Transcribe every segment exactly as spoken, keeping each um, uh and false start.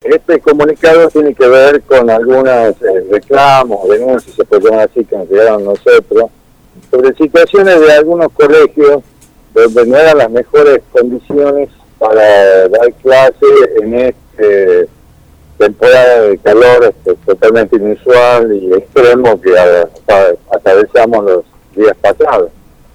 este comunicado tiene que ver con algunos eh, reclamos, denuncias, se puede llamar así, que nos llegaron a nosotros, sobre situaciones de algunos colegios donde no eran las mejores condiciones para dar clase en esta temporada de calor este, totalmente inusual y extremo que a, a, atravesamos los días pasados.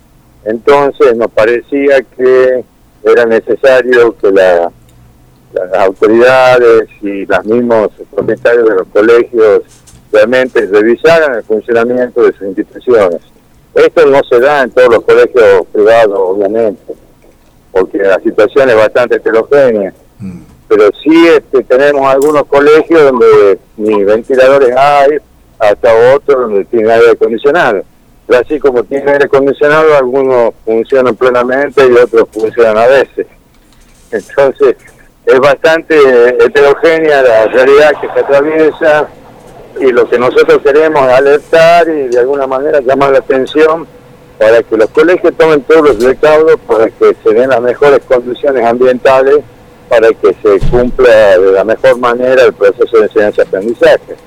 Entonces nos parecía que era necesario que la, las autoridades y los mismos propietarios de los colegios realmente revisaran el funcionamiento de sus instituciones. Esto no se da en todos los colegios privados, obviamente, porque la situación es bastante heterogénea. Mm. Pero sí este, tenemos algunos colegios donde ni ventiladores hay, hasta otros donde tienen aire acondicionado. Pero así como tienen aire acondicionado, algunos funcionan plenamente y otros funcionan a veces. Entonces, es bastante heterogénea la realidad que se atraviesa, y lo que nosotros queremos es alertar y de alguna manera llamar la atención para que los colegios tomen todos los recaudos para que se den las mejores condiciones ambientales para que se cumpla de la mejor manera el proceso de enseñanza-aprendizaje.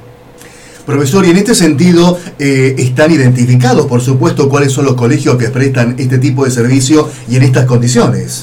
Profesor, y en este sentido, eh, ¿están identificados, por supuesto, cuáles son los colegios que prestan este tipo de servicio y en estas condiciones?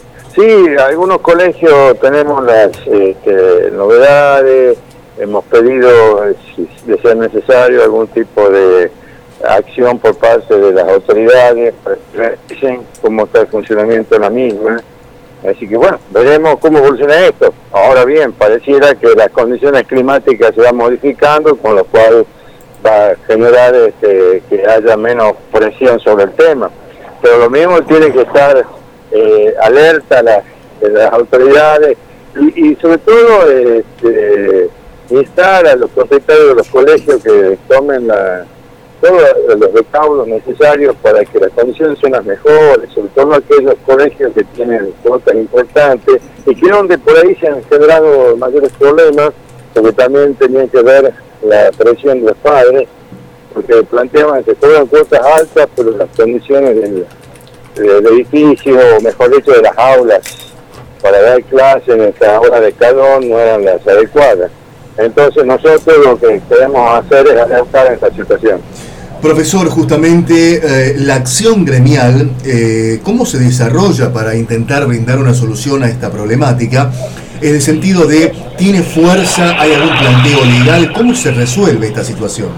Sí, algunos colegios tenemos las este, novedades. Hemos pedido, si de ser necesario, algún tipo de acción por parte de las autoridades para que revisen cómo está el funcionamiento de la misma. Así que bueno, veremos cómo evoluciona esto. Ahora bien, pareciera que las condiciones climáticas se van modificando, con lo cual va a generar este, que haya menos presión sobre el tema. Pero lo mismo tiene que estar eh, alerta las, las autoridades y, y sobre todo este, instar a los propietarios de los colegios que tomen la, todos los recaudos necesarios para que las condiciones sean las mejores, sobre todo aquellos colegios que tienen cuotas importantes y que donde por ahí se han generado mayores problemas, porque también tenían que ver la presión de los padres, porque planteaban que cobran cuotas altas, pero las condiciones del, del edificio, o mejor dicho, de las aulas, para dar clases en esta hora de calor no eran las adecuadas. Entonces nosotros lo que queremos hacer es alertar en esta situación. Profesor, justamente eh, la acción gremial, eh, ¿cómo se desarrolla para intentar brindar una solución a esta problemática? En el sentido de, ¿tiene fuerza? ¿Hay algún planteo legal? ¿Cómo se resuelve esta situación?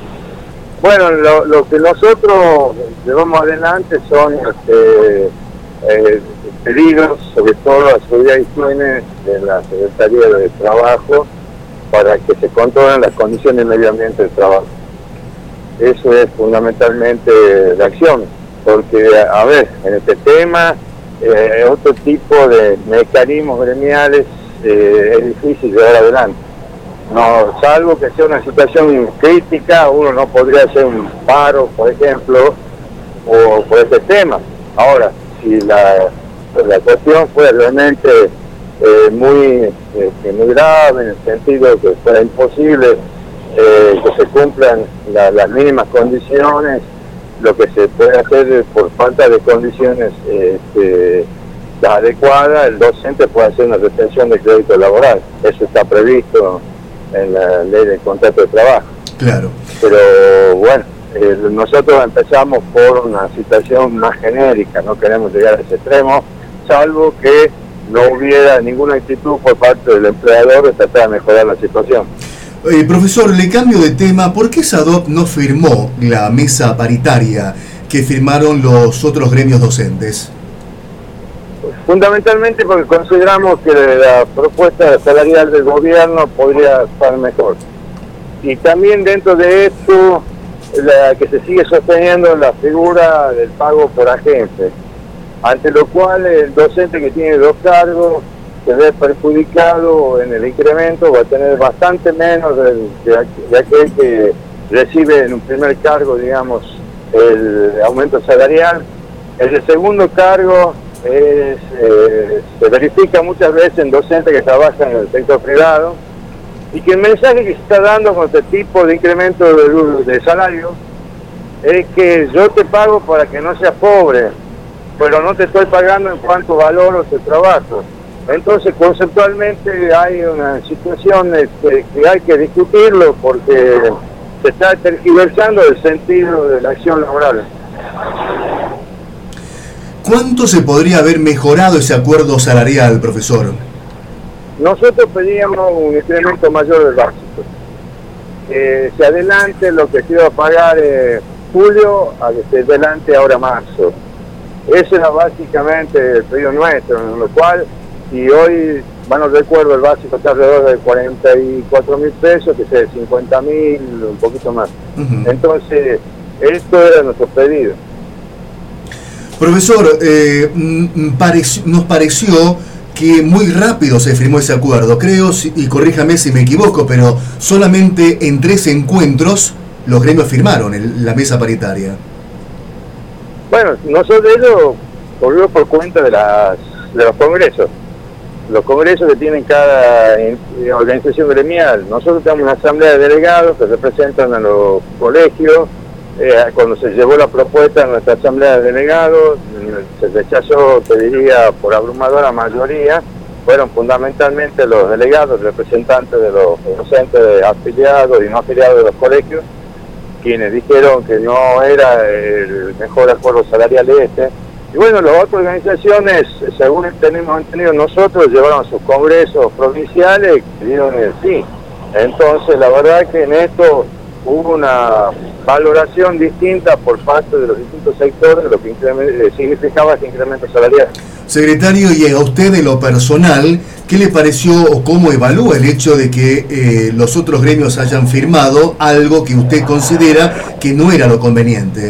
Bueno, lo, lo que nosotros llevamos adelante son este, eh, pedidos, sobre todo a seguridad y higiene de la Secretaría de Trabajo, para que se controlen las condiciones de medio ambiente del trabajo. Eso es fundamentalmente la acción, porque, a ver, en este tema, eh, otro tipo de mecanismos gremiales eh, es difícil llevar adelante. No, salvo que sea una situación crítica, uno no podría hacer un paro, por ejemplo, o por este tema. Ahora, si la, la cuestión fuera realmente eh, muy, eh, muy grave, en el sentido que fuera imposible eh, que se cumplan la, las mínimas condiciones, lo que se puede hacer por falta de condiciones eh, adecuadas, el docente puede hacer una retención de crédito laboral. Eso está previsto en la ley del contrato de trabajo. Claro. Pero bueno, eh, nosotros empezamos por una situación más genérica, no queremos llegar a ese extremo, salvo que no hubiera ninguna actitud por parte del empleador de tratar de mejorar la situación. Eh, profesor, le cambio de tema. ¿Por qué SADOP no firmó la mesa paritaria que firmaron los otros gremios docentes? Fundamentalmente porque consideramos que la propuesta salarial del gobierno podría estar mejor. Y también dentro de esto, la que se sigue sosteniendo la figura del pago por agente, ante lo cual el docente que tiene dos cargos se ve perjudicado en el incremento, va a tener bastante menos de, de, de aquel que recibe en un primer cargo, digamos, el aumento salarial. El de segundo cargo es, eh, se verifica muchas veces en docentes que trabajan en el sector privado, y que el mensaje que se está dando con este tipo de incremento de, de salario es que yo te pago para que no seas pobre, pero no te estoy pagando en cuanto valoro tu trabajo. Entonces, conceptualmente hay una situación este, que hay que discutirlo porque se está tergiversando el sentido de la acción laboral. ¿Cuánto se podría haber mejorado ese acuerdo salarial, profesor? Nosotros pedíamos un incremento mayor del básico. Eh, se adelante lo que se iba a pagar en julio, a que se adelante ahora marzo. Ese era básicamente el pedido nuestro, en lo cual, si hoy, bueno, recuerdo, el básico está alrededor de cuarenta y cuatro mil pesos, que sea de cincuenta mil, un poquito más. Uh-huh. Entonces, esto era nuestro pedido. Profesor, eh, parec- nos pareció que muy rápido se firmó ese acuerdo, creo, y corríjame si me equivoco, pero solamente en tres encuentros los gremios firmaron el, la mesa paritaria. Bueno, nosotros ello corrió por cuenta de, las, de los congresos, los congresos que tienen cada organización gremial. Nosotros tenemos una asamblea de delegados que representan a los colegios. Eh, cuando se llevó la propuesta a nuestra asamblea de delegados, se rechazó, te diría, por abrumadora mayoría. Fueron fundamentalmente los delegados, representantes de los docentes afiliados y no afiliados de los colegios, quienes dijeron que no era el mejor acuerdo salarial este. Y bueno, las otras organizaciones, según tenemos entendido nosotros, llevaron a sus congresos provinciales y dieron el sí. Entonces, la verdad que en esto hubo una valoración distinta por parte de los distintos sectores de lo que eh, significaba este incremento salarial. Secretario, y a usted de lo personal, ¿qué le pareció o cómo evalúa el hecho de que eh, los otros gremios hayan firmado algo que usted considera que no era lo conveniente?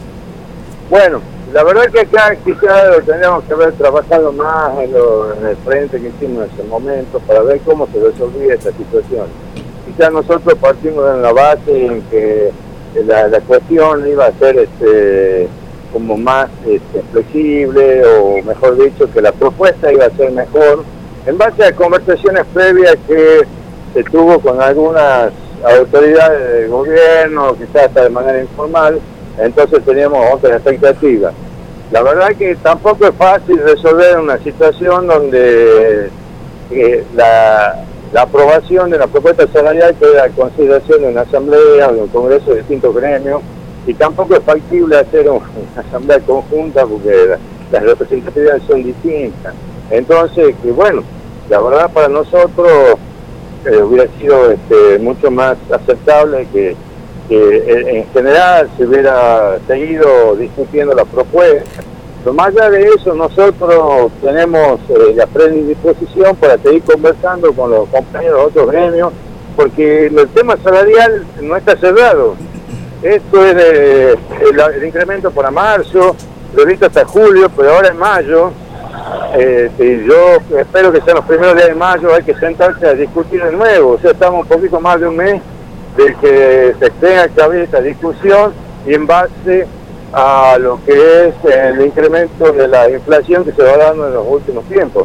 Bueno, la verdad que acá quizás tendríamos que haber trabajado más en, lo, en el frente que hicimos en ese momento para ver cómo se resolvía esta situación. Quizás nosotros partimos de la base en que la, la cuestión iba a ser este, como más este, flexible, o mejor dicho, que la propuesta iba a ser mejor, en base a conversaciones previas que se tuvo con algunas autoridades del gobierno, quizás hasta de manera informal. Entonces teníamos otras expectativas. La verdad que tampoco es fácil resolver una situación donde eh, la... La aprobación de la propuesta salarial queda a consideración de una asamblea o de un congreso de distintos gremios, y tampoco es factible hacer una asamblea conjunta porque la, las representatividades son distintas. Entonces, que bueno, la verdad para nosotros eh, hubiera sido este, mucho más aceptable que, que en general se hubiera seguido discutiendo la propuesta. Pero más allá de eso, nosotros tenemos eh, la predisposición para seguir conversando con los compañeros de otros gremios, porque el tema salarial no está cerrado. Esto es de, el, el incremento para marzo, previsto hasta julio, pero ahora en mayo. Eh, y yo espero que sean los primeros días de mayo, hay que sentarse a discutir de nuevo. O sea, estamos un poquito más de un mes de que se tenga que abrir esta discusión, y en base a lo que es el incremento de la inflación que se va dando en los últimos tiempos.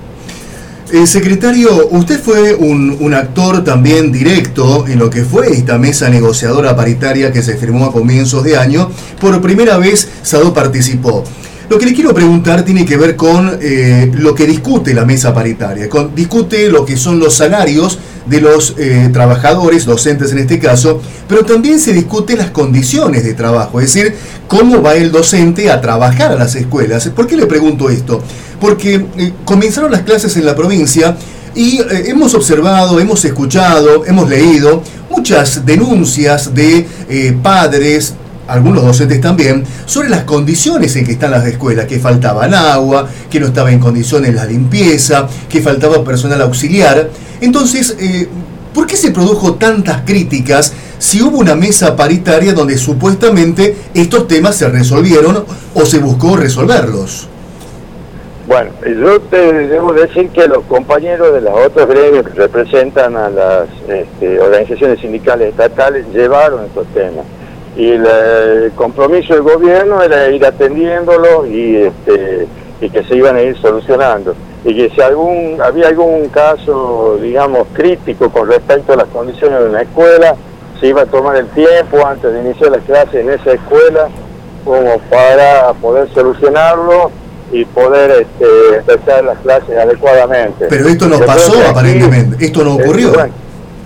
Eh, secretario, usted fue un, un actor también directo en lo que fue esta mesa negociadora paritaria que se firmó a comienzos de año. Por primera vez SADO participó. Lo que le quiero preguntar tiene que ver con eh, lo que discute la mesa paritaria. Con, discute lo que son los salarios de los eh, trabajadores, docentes en este caso, pero también se discute las condiciones de trabajo, es decir, cómo va el docente a trabajar a las escuelas. ¿Por qué le pregunto esto? Porque eh, comenzaron las clases en la provincia y eh, hemos observado, hemos escuchado, hemos leído muchas denuncias de eh, padres, algunos docentes también, sobre las condiciones en que están las escuelas, que faltaban agua, que no estaba en condiciones la limpieza, que faltaba personal auxiliar. Entonces, eh, ¿por qué se produjo tantas críticas si hubo una mesa paritaria donde supuestamente estos temas se resolvieron o se buscó resolverlos? Bueno, yo te debo decir que los compañeros de los otros gremios que representan a las este, organizaciones sindicales estatales llevaron estos temas. Y el, el compromiso del gobierno era ir atendiéndolo y, este, y que se iban a ir solucionando. Y que si algún había algún caso, digamos, crítico con respecto a las condiciones de una escuela, se iba a tomar el tiempo antes de iniciar las clases en esa escuela como para poder solucionarlo y poder este, empezar las clases adecuadamente. Pero esto no Yo pasó aquí, aparentemente, esto no ocurrió. Eh, bueno,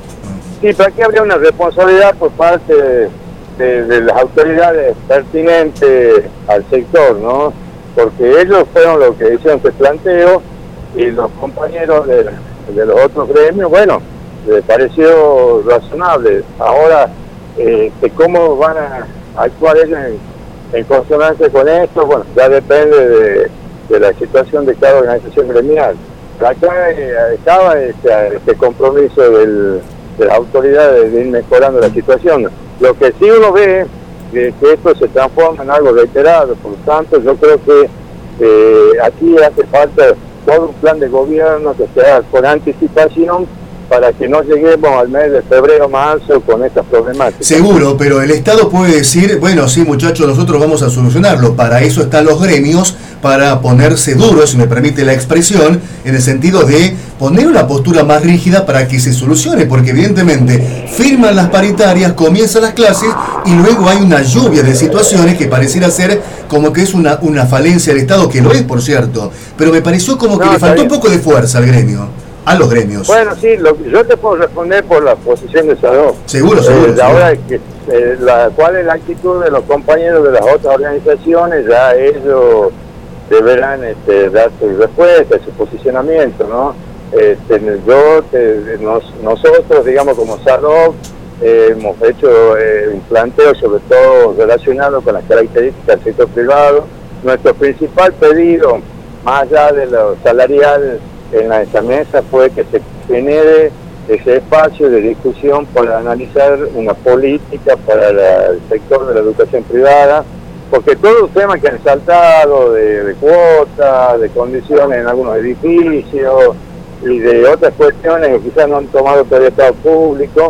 sí, pero aquí habría una responsabilidad por parte de, de, de las autoridades pertinentes al sector, ¿no? Porque ellos fueron los que hicieron este planteo y los compañeros de, de los otros gremios, bueno, les pareció razonable. Ahora, eh, de cómo van a actuar ellos en, en consonancia con esto, bueno, ya depende de, de la situación de cada organización gremial. Acá eh, estaba este, este compromiso del, de las autoridades de ir mejorando la situación. Lo que sí uno ve es que esto se transforma en algo reiterado, por lo tanto yo creo que eh, aquí hace falta todo un plan de gobierno que sea con anticipación para que no lleguemos al mes de febrero, marzo con estas problemáticas. Seguro, pero el Estado puede decir, bueno, sí muchachos, nosotros vamos a solucionarlo. Para eso están los gremios, para ponerse duros, si me permite la expresión, en el sentido de poner una postura más rígida para que se solucione, porque evidentemente firman las paritarias, comienzan las clases y luego hay una lluvia de situaciones que pareciera ser como que es una, una falencia del Estado, que lo es, por cierto, pero me pareció como que no, le faltó bien. un poco de fuerza al gremio. A los gremios. Bueno, sí, lo, yo te puedo responder por la posición de Sadov. Seguro, seguro. Eh, ahora, que, eh, la, ¿cuál es la actitud de los compañeros de las otras organizaciones? Ya ellos deberán este, dar su respuesta, su posicionamiento, ¿no? Este, yo, te, nos, nosotros, digamos, como Sadov, eh, hemos hecho eh, un planteo sobre todo relacionado con las características del sector privado. Nuestro principal pedido, más allá de lo salarial, en la, esta mesa fue que se genere ese espacio de discusión para analizar una política para la, el sector de la educación privada, porque todos los temas que han saltado de, de cuotas, de condiciones en algunos edificios y de otras cuestiones que quizás no han tomado todavía Estado público,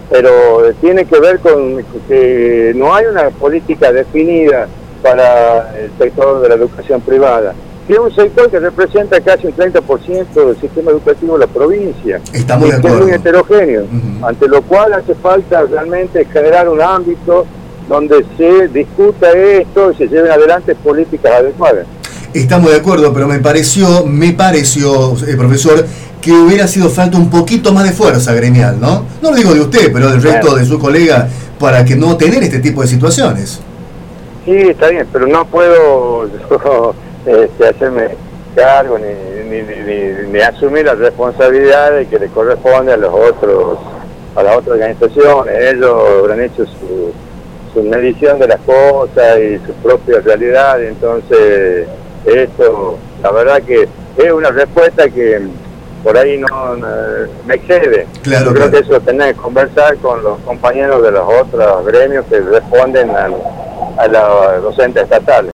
pero tiene que ver con que no hay una política definida para el sector de la educación privada. Que es un sector que representa casi un treinta por ciento del sistema educativo de la provincia. Estamos de acuerdo. Es muy heterogéneo, Uh-huh. ante lo cual hace falta realmente generar un ámbito donde se discuta esto y se lleven adelante políticas adecuadas. Estamos de acuerdo, pero me pareció, me pareció, eh, profesor, que hubiera sido falta un poquito más de fuerza gremial, ¿no? No lo digo de usted, pero del resto de sus colegas, para que no tener este tipo de situaciones. Sí, está bien, pero no puedo yo, este, hacerme cargo ni, ni, ni, ni asumir las responsabilidades que le corresponde a los otros, a las otras organizaciones. Ellos habrán hecho su, su medición de las cosas y su propia realidad, entonces esto, la verdad que es una respuesta que por ahí no, no me excede. Claro, Yo creo claro. que eso tenés que conversar con los compañeros de los otros gremios que responden a, a los docentes estatales.